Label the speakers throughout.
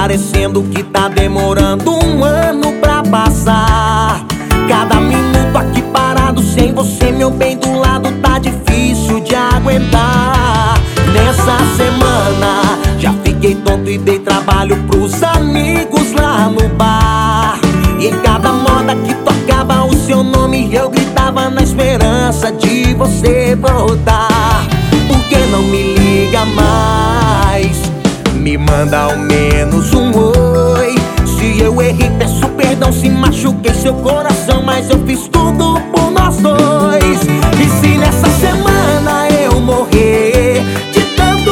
Speaker 1: parecendo que tá demorando um ano pra passar. Cada minuto aqui parado sem você, meu bem, do lado tá difícil de aguentar. Nessa semana já fiquei tonto e dei trabalho pros amigos lá no bar. E em cada moda que tocava o seu nome, eu gritava na esperança de você voltar. Por que não me liga mais? Me manda ao menos um oi. Se eu errei, peço perdão, se machuquei seu coração, mas eu fiz tudo por nós dois. E se nessa semana eu morrer de tanto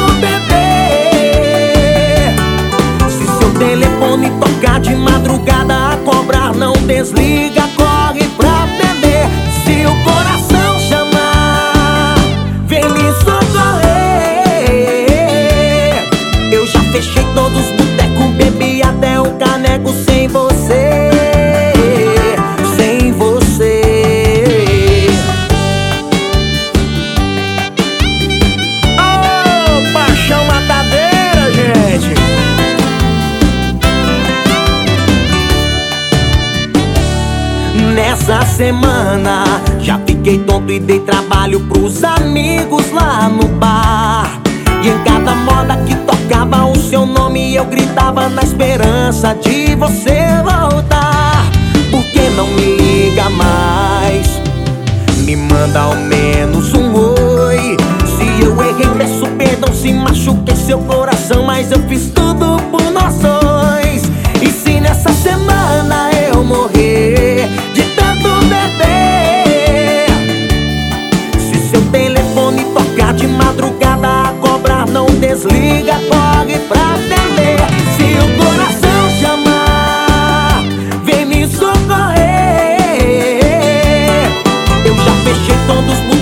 Speaker 1: beber, se seu telefone tocar de madrugada a cobrar, não desliga, corre pra atender. Se o coração chamar, vem me socorrer. Eu já fechei todos os botecos, bebi até o caneco sem você, sem você. Oh, paixão matadeira, gente. Nessa semana já fiquei tonto e dei trabalho pros amigos lá no bar. E em cada moda que tocava o seu nome, eu gritava na esperança de você voltar. Por que não me liga mais? Me manda ao menos um oi. Se eu errei, peço perdão, se machuquei seu coração, mas eu fiz tudo por nós dois. E se nessa semana eu morrer de tanto beber, se seu telefone tocar de madrugada a cobrar, não desliga, corre pra atender. Se o coração chamar, vem me socorrer. Eu já fechei todos os